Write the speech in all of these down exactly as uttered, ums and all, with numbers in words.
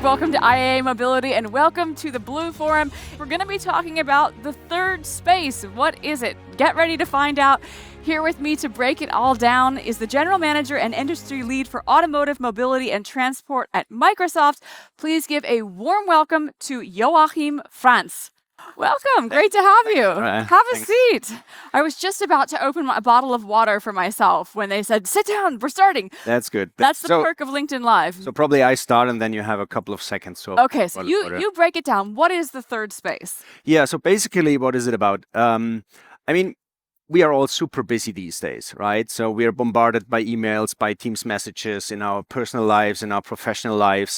Welcome to I A A Mobility and welcome to the Blue Forum. We're going to be talking about the third space. What is it? Get ready to find out. Here with me to break it all down is the General Manager and Industry Lead for Automotive Mobility and Transport at Microsoft. Please give a warm welcome to Joachim Franz. Welcome. Great to have you. Right, have a thanks. seat. I was just about to open my, a bottle of water for myself when they said, sit down, we're starting. That's good. That's the so, perk of LinkedIn Live. So probably I start and then you have a couple of seconds. So Okay, so what- you, what- you break it down. What is the third space? Yeah, so basically what is it about? Um, I mean, we are all super busy these days, right? So we are bombarded by emails, by Teams messages in our personal lives, in our professional lives.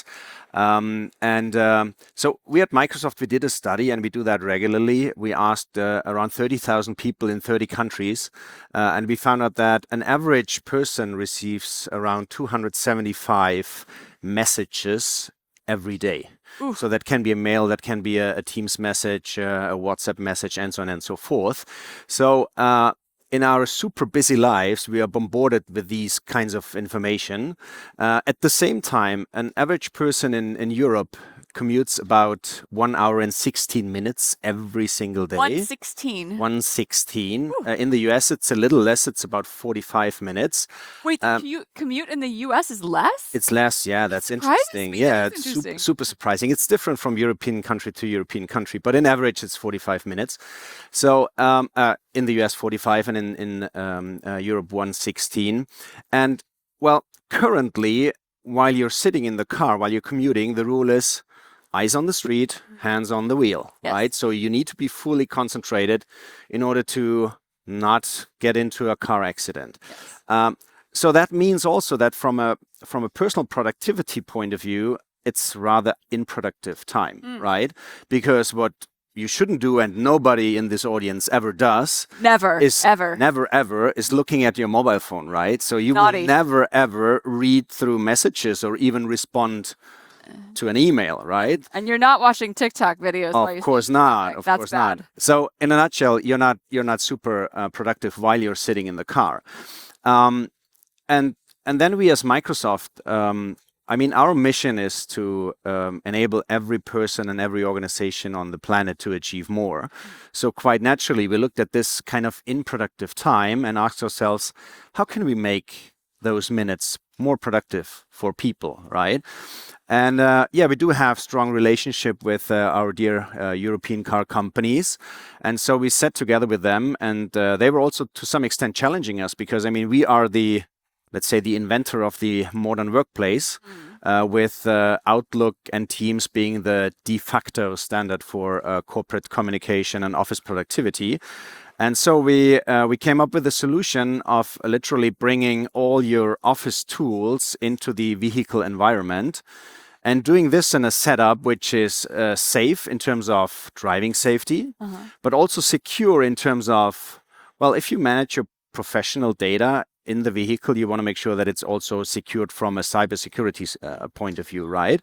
Um, and um, so we at Microsoft, we did a study and we do that regularly. We asked uh, around thirty thousand people in thirty countries. Uh, and we found out that an average person receives around two hundred seventy-five messages every day. Oof. So that can be a mail, that can be a, a Teams message, uh, a WhatsApp message, and so on and so forth. So uh, in our super busy lives, we are bombarded with these kinds of information. Uh, at the same time, an average person in, in Europe commutes about one hour and sixteen minutes every single day. one sixteen. one sixteen. Uh, in the U S, it's a little less. It's about forty-five minutes. Wait, the um, commute, commute in the U S is less? It's less, yeah, that's Surprises interesting. me, Yeah, that is it's interesting. super, super surprising. It's different from European country to European country, but in average, it's forty-five minutes. So um, uh, in the U S, forty-five, and in, in um, uh, Europe, one sixteen. And well, currently, while you're sitting in the car, while you're commuting, the rule is eyes on the street, hands on the wheel, Yes. right? So you need to be fully concentrated in order to not get into a car accident. Yes. Um, so that means also that from a from a personal productivity point of view, it's rather unproductive time, Mm. right? Because what you shouldn't do, and nobody in this audience ever does, Never, is ever. never ever is looking at your mobile phone, right? So you Naughty. will never ever read through messages or even respond to an email, right? And you're not watching TikTok videos while you Of course not. traffic. Of That's course bad. not. So, in a nutshell, you're not you're not super uh, productive while you're sitting in the car, um, and and then we as Microsoft, um, I mean, our mission is to um, enable every person and every organization on the planet to achieve more. So, quite naturally, we looked at this kind of unproductive time and asked ourselves, how can we make those minutes more productive for people, right? And uh, yeah, we do have strong relationship with uh, our dear uh, European car companies. And so we sat together with them, and uh, they were also to some extent challenging us because, I mean, we are the, let's say, the inventor of the modern workplace, uh, with uh, Outlook and Teams being the de facto standard for uh, corporate communication and office productivity. And so we uh, we came up with a solution of literally bringing all your office tools into the vehicle environment and doing this in a setup which is uh, safe in terms of driving safety, Uh-huh. but also secure in terms of, well, if you manage your professional data in the vehicle, you want to make sure that it's also secured from a cybersecurity uh, point of view, right?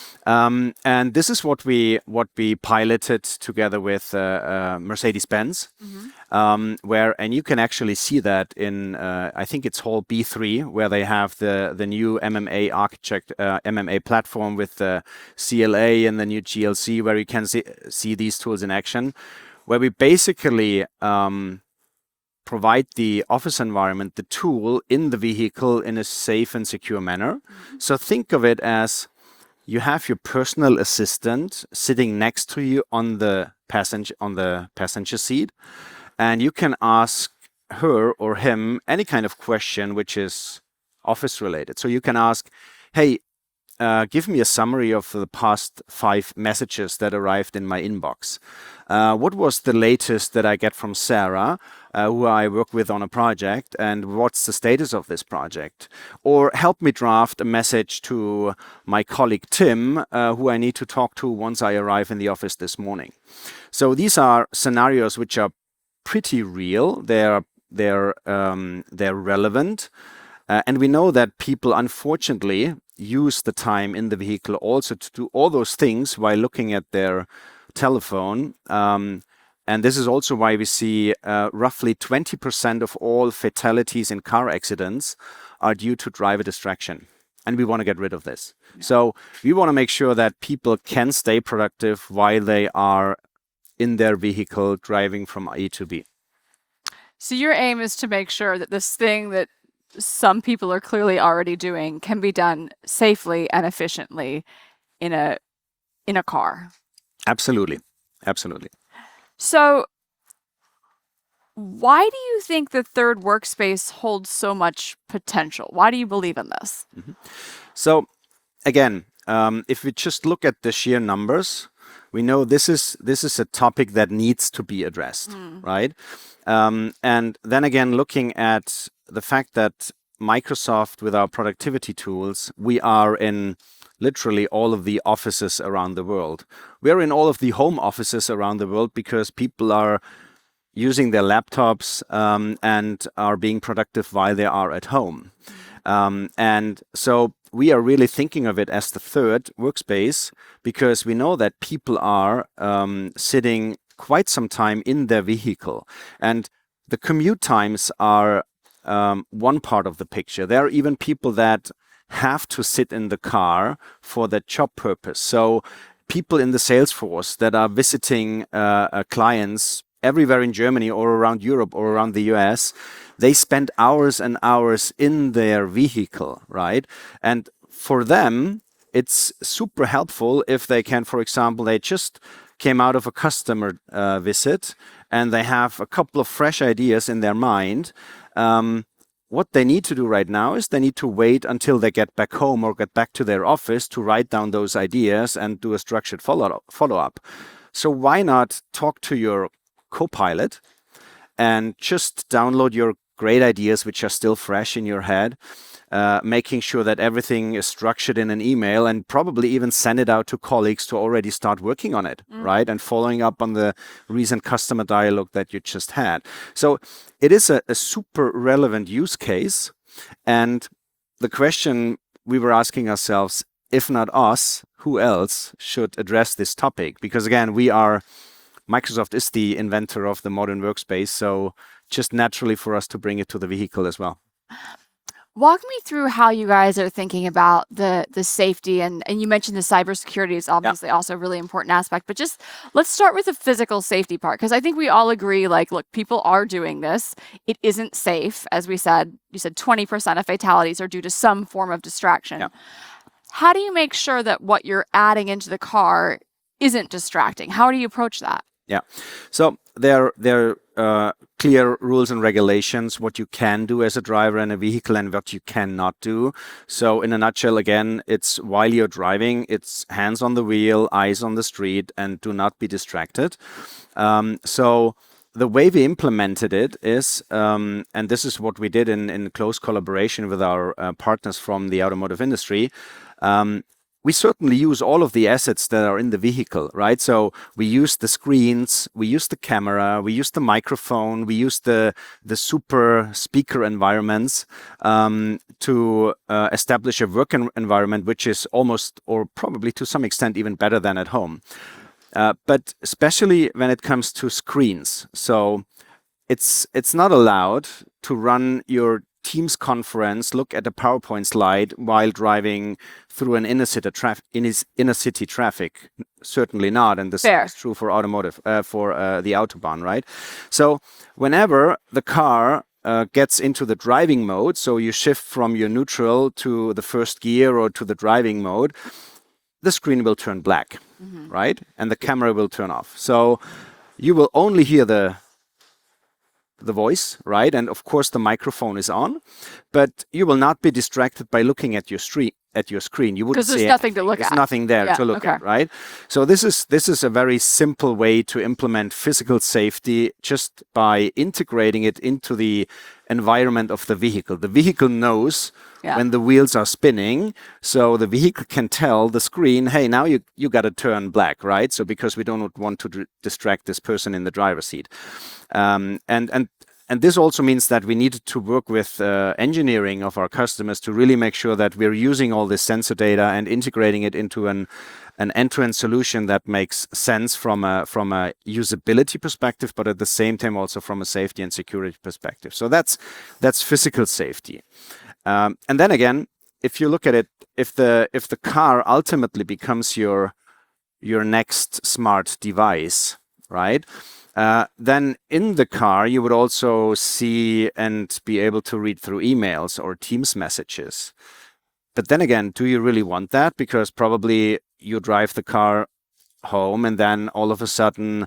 Um, and this is what we what we piloted together with uh, uh, Mercedes-Benz, Mm-hmm. um, where and you can actually see that in uh, I think it's Hall B three, where they have the the new M M A architect uh, M M A platform with the C L A and the new G L C, where you can see see these tools in action, where we basically um, provide the office environment, the tool in the vehicle in a safe and secure manner. Mm-hmm. So think of it as you have your personal assistant sitting next to you on the passenger on the passenger seat, and you can ask her or him any kind of question which is office related. So you can ask, "Hey, uh, give me a summary of the past five messages that arrived in my inbox. Uh, what was the latest that I get from Sarah, uh, who I work with on a project, and what's the status of this project? Or help me draft a message to my colleague Tim, uh, who I need to talk to once I arrive in the office this morning." So these are scenarios which are pretty real. They're they're um, they're relevant, uh, and we know that people unfortunately use the time in the vehicle also to do all those things while looking at their telephone. Um, and this is also why we see uh, roughly twenty percent of all fatalities in car accidents are due to driver distraction. and we want to get rid of this. Yeah. So we want to make sure that people can stay productive while they are in their vehicle driving from A to B. So your aim is to make sure that this thing that some people are clearly already doing can be done safely and efficiently in a in a car. Absolutely. Absolutely. So why do you think the third workspace holds so much potential? Why do you believe in this? Mm-hmm. So again, um, if we just look at the sheer numbers, we know this is this is a topic that needs to be addressed, mm. right? Um, and then again, looking at the fact that Microsoft, with our productivity tools, we are in literally all of the offices around the world. We're in all of the home offices around the world because people are using their laptops um, and are being productive while they are at home. Um, and so we are really thinking of it as the third workspace because we know that people are um, sitting quite some time in their vehicle. And the commute times are um, one part of the picture. There are even people that have to sit in the car for their job purpose. So people in the sales force that are visiting uh, uh, clients everywhere in Germany or around Europe or around the U S, they spend hours and hours in their vehicle, right? And for them, it's super helpful if they can, for example, they just came out of a customer uh, visit and they have a couple of fresh ideas in their mind. Um, what they need to do right now is they need to wait until they get back home or get back to their office to write down those ideas and do a structured follow follow-up. So why not talk to your Copilot and just download your great ideas which are still fresh in your head, uh, making sure that everything is structured in an email and probably even send it out to colleagues to already start working on it, mm. right? And following up on the recent customer dialogue that you just had. So it is a, a super relevant use case. And the question we were asking ourselves, if not us, who else should address this topic? Because again, we are Microsoft is the inventor of the modern workspace, so just naturally for us to bring it to the vehicle as well. Walk me through how you guys are thinking about the the safety, and, and you mentioned the cybersecurity is obviously yeah. also a really important aspect, but just let's start with the physical safety part, because I think we all agree, like, look, people are doing this. It isn't safe. As we said, you said twenty percent of fatalities are due to some form of distraction. Yeah. How do you make sure that what you're adding into the car isn't distracting? How do you approach that? Yeah, so there, there are uh, clear rules and regulations, what you can do as a driver in a vehicle and what you cannot do. So in a nutshell, again, it's while you're driving, it's hands on the wheel, eyes on the street, and do not be distracted. Um, so the way we implemented it is, um, and this is what we did in, in close collaboration with our uh, partners from the automotive industry, um, we certainly use all of the assets that are in the vehicle, right? So we use the screens, we use the camera, we use the microphone, we use the, the super speaker environments um, to uh, establish a work en environment which is almost, or probably to some extent, even better than at home. Uh, but especially when it comes to screens. So it's, it's not allowed to run your Teams conference, look at a PowerPoint slide while driving through an inner city, traf inner city traffic. Certainly not, and this Fair. is true for automotive, uh, for uh, the Autobahn, right? So whenever the car uh, gets into the driving mode, so you shift from your neutral to the first gear or to the driving mode, the screen will turn black, mm-hmm. right? And the camera will turn off. So you will only hear the the voice, right? And of course the microphone is on, but you will not be distracted by looking at your street at your screen. You wouldn't see there's nothing to look there's at. There's nothing there yeah, to look okay. at, right? So this is this is a very simple way to implement physical safety just by integrating it into the environment of the vehicle. The vehicle knows yeah. when the wheels are spinning, so the vehicle can tell the screen, hey, now you you got to turn black, right? So because we don't want to distract this person in the driver's seat. Um, and and And this also means that we need to work with uh, engineering of our customers to really make sure that we're using all this sensor data and integrating it into an an end-to-end solution that makes sense from a from a usability perspective, but at the same time also from a safety and security perspective. So that's that's physical safety. Um, and then again, if you look at it, if the if the car ultimately becomes your your next smart device, right? Uh, then in the car, you would also see and be able to read through emails or Teams messages. But then again, do you really want that? Because probably you drive the car home and then all of a sudden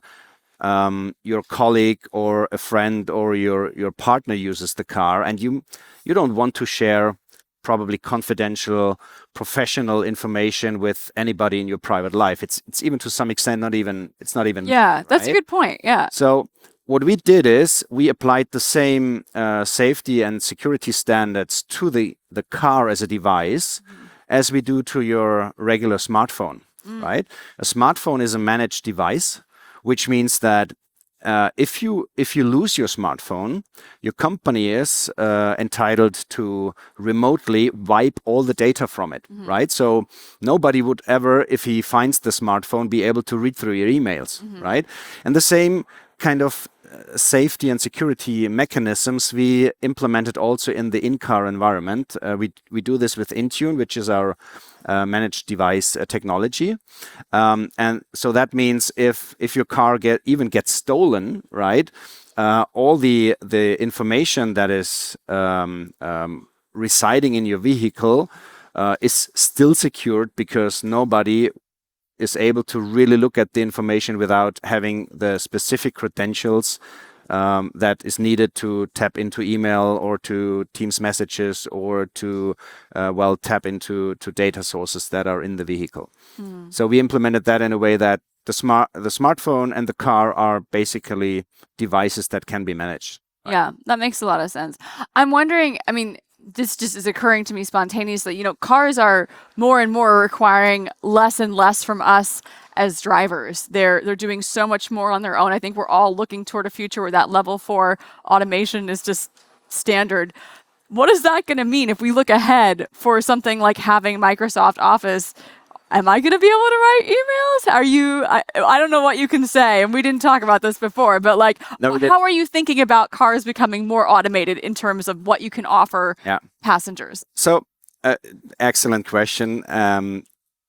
um, your colleague or a friend or your, your partner uses the car, and you you don't want to share probably confidential professional information with anybody in your private life. It's it's even to some extent not even it's not even Yeah, that's right? a good point. Yeah. So what we did is we applied the same uh, safety and security standards to the the car as a device mm. as we do to your regular smartphone, mm. right? A smartphone is a managed device, which means that Uh, if you if you lose your smartphone, your company is uh, entitled to remotely wipe all the data from it, mm-hmm. right? So nobody would ever, if he finds the smartphone, be able to read through your emails, mm-hmm. right? And the same kind of uh, safety and security mechanisms we implemented also in the in-car environment. Uh, we we do this with Intune, which is our Uh, managed device uh, technology, um, and so that means if if your car get even gets stolen, right, uh, all the the information that is um, um, residing in your vehicle uh, is still secured because nobody is able to really look at the information without having the specific credentials Um, that is needed to tap into email or to Teams messages or to, uh, well, tap into to data sources that are in the vehicle. Mm. So we implemented that in a way that the smart the smartphone and the car are basically devices that can be managed. Yeah, that makes a lot of sense. I'm wondering, I mean, this just is occurring to me spontaneously, you know, cars are more and more requiring less and less from us as drivers. They're they're doing so much more on their own. I think we're all looking toward a future where that level four automation is just standard. What is that going to mean if we look ahead for something like having Microsoft Office? Am I going to be able to write emails? Are you, I, I don't know what you can say, and we didn't talk about this before, but like, no, how are you thinking about cars becoming more automated in terms of what you can offer yeah. passengers? So, uh, excellent question. Um,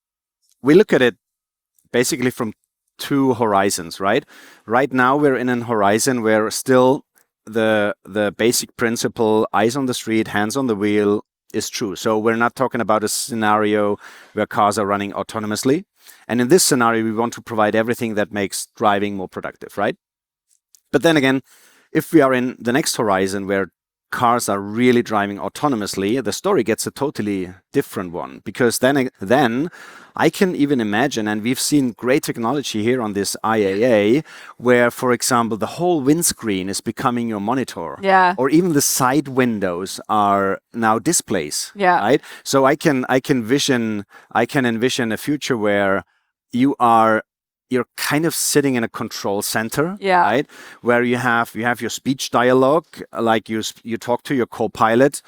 we look at it basically from two horizons, right? Right now, we're in an horizon where still the the basic principle, eyes on the street, hands on the wheel, is true. So we're not talking about a scenario where cars are running autonomously. And in this scenario, we want to provide everything that makes driving more productive, right? But then again, if we are in the next horizon where cars are really driving autonomously, the story gets a totally different one. Because then, then I can even imagine, and we've seen great technology here on this I A A, where, for example, the whole windscreen is becoming your monitor. Yeah. Or even the side windows are now displays. Yeah. Right? So I can I can vision I can envision a future where you are you're kind of sitting in a control center, yeah. right? Where you have you have your speech dialogue, like you you talk to your co-pilot.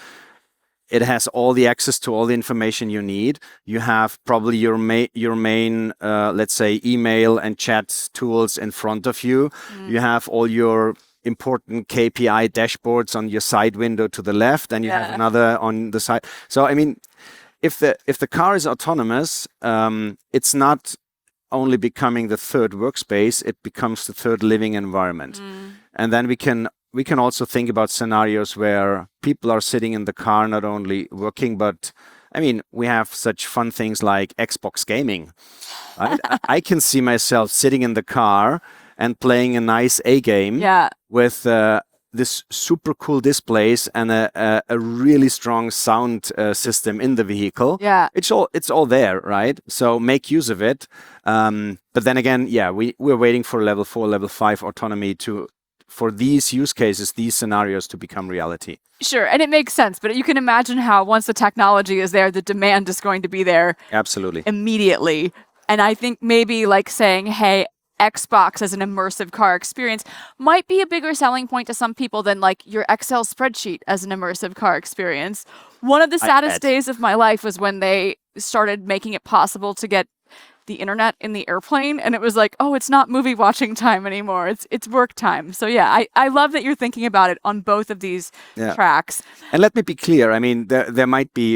It has all the access to all the information you need. You have probably your ma- your main, uh, let's say, email and chat tools in front of you. Mm. You have all your important K P I dashboards on your side window to the left, and you yeah. have another on the side. So I mean, if the if the car is autonomous, um, it's not only becoming the third workspace, it becomes the third living environment. Mm. And then we can we can also think about scenarios where people are sitting in the car not only working, but I mean, we have such fun things like Xbox gaming. Right? I can see myself sitting in the car and playing a nice A game yeah. with uh, this super cool displays and a, a, a really strong sound uh, system in the vehicle. Yeah. It's all it's all there, right? So make use of it. Um, but then again, yeah, we, we're waiting for level four, level five autonomy to for these use cases, these scenarios to become reality. Sure, and it makes sense, but you can imagine how once the technology is there, the demand is going to be there absolutely immediately. And I think maybe like saying, hey, Xbox as an immersive car experience might be a bigger selling point to some people than like your Excel spreadsheet as an immersive car experience. One of the saddest days of my life was when they started making it possible to get the internet in the airplane, and it was like, oh, it's not movie watching time anymore. It's it's work time. So yeah, I, I love that you're thinking about it on both of these yeah. tracks. And let me be clear. I mean, there there might be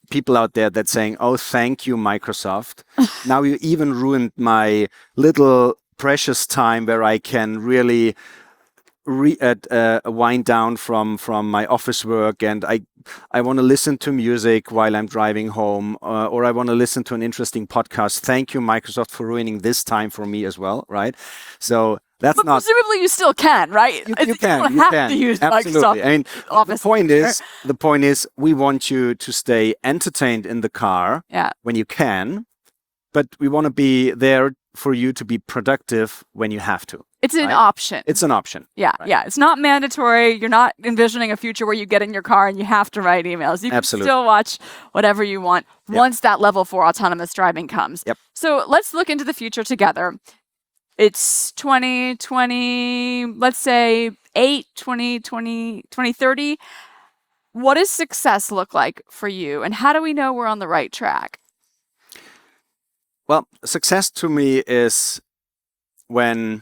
people out there that saying, "Oh, thank you, Microsoft. Now you even ruined my little precious time where I can really re- uh, uh, wind down from from my office work, and I I want to listen to music while I'm driving home, uh, or I want to listen to an interesting podcast. Thank you, Microsoft, for ruining this time for me as well." Right? So that's but not. Presumably, you still can, right? You, I you think can. You don't You have can. to use Absolutely. Microsoft I mean, Office. the point is, the point is, we want you to stay entertained in the car Yeah. when you can, but we want to be there for you to be productive when you have to. It's an right? option. It's an option. Yeah, right? yeah. It's not mandatory. You're not envisioning a future where you get in your car and you have to write emails. You can Absolutely. still watch whatever you want Yep. once that level four autonomous driving comes. Yep. So let's look into the future together. It's twenty twenty, let's say eight, twenty twenty, twenty thirty. What does success look like for you? And how do we know we're on the right track? Well, success to me is when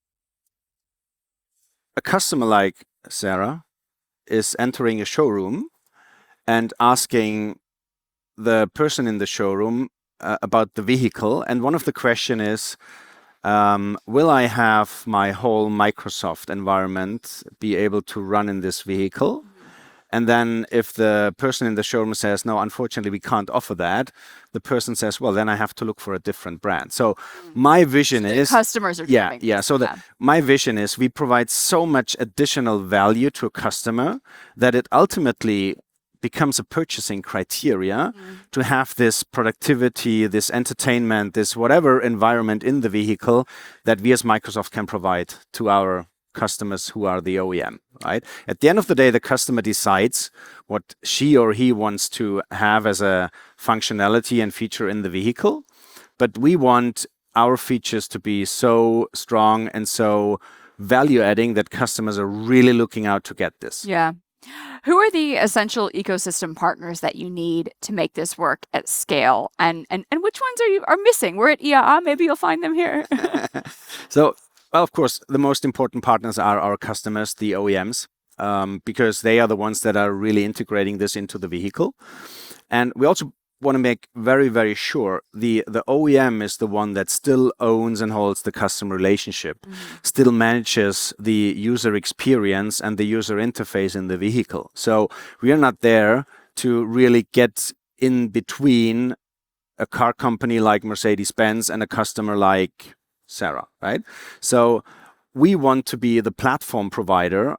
a customer like Sarah is entering a showroom and asking the person in the showroom uh, about the vehicle. And one of the question is, um, will I have my whole Microsoft environment be able to run in this vehicle? And then if the person in the showroom says, no, unfortunately, we can't offer that, the person says, well, then I have to look for a different brand. So my vision The is... customers are Yeah, driving yeah. this. So the, Yeah. my vision is we provide so much additional value to a customer that it ultimately becomes a purchasing criteria to have this productivity, this entertainment, this whatever environment in the vehicle that we as Microsoft can provide to our customers who are the O E M, right? At the end of the day, the customer decides what she or he wants to have as a functionality and feature in the vehicle. But we want our features to be so strong and so value adding that customers are really looking out to get this. Yeah. Who are the essential ecosystem partners that you need to make this work at scale? And and, and which ones are you are missing? We're at I A A. Maybe you'll find them here. So, well, of course, the most important partners are our customers, the O E Ms, um, because they are the ones that are really integrating this into the vehicle. And we also want to make very, very sure the, the O E M is the one that still owns and holds the customer relationship, mm-hmm. still manages the user experience and the user interface in the vehicle. So we are not there to really get in between a car company like Mercedes-Benz and a customer like Sarah, right? So we want to be the platform provider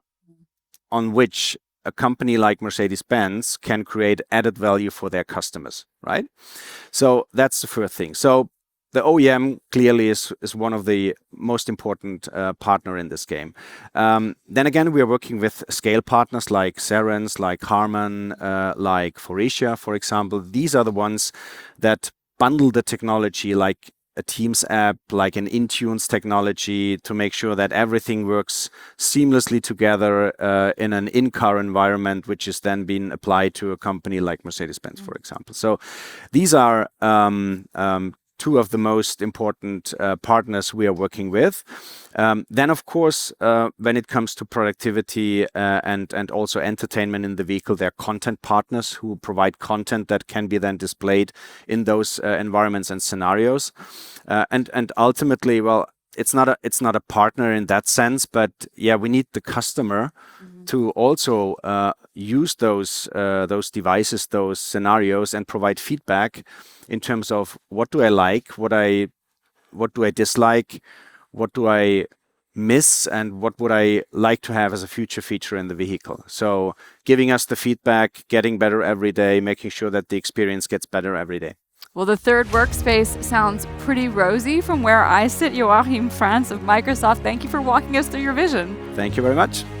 on which a company like Mercedes-Benz can create added value for their customers, right? So that's the first thing. So the O E M clearly is, is one of the most important uh, partner in this game. Um, then again, we are working with scale partners like Cerence, like Harman, uh, like Faurecia, for example. These are the ones that bundle the technology like a Teams app, like an Intunes technology, to make sure that everything works seamlessly together uh, in an in-car environment, which is then being applied to a company like Mercedes-Benz, for example. So these are um, um, two of the most important uh, partners we are working with. Um, then, of course, uh, when it comes to productivity uh, and, and also entertainment in the vehicle, there are content partners who provide content that can be then displayed in those uh, environments and scenarios. Uh, and, and ultimately, well, it's not a it's not a partner in that sense, but yeah, we need the customer mm-hmm. to also uh, use those uh, those devices, those scenarios, and provide feedback in terms of what do I like, what I what do I dislike, what do I miss, and what would I like to have as a future feature in the vehicle. So giving us the feedback, getting better every day, making sure that the experience gets better every day. Well, the third workspace sounds pretty rosy from where I sit. Joachim Franz of Microsoft, thank you for walking us through your vision. Thank you very much.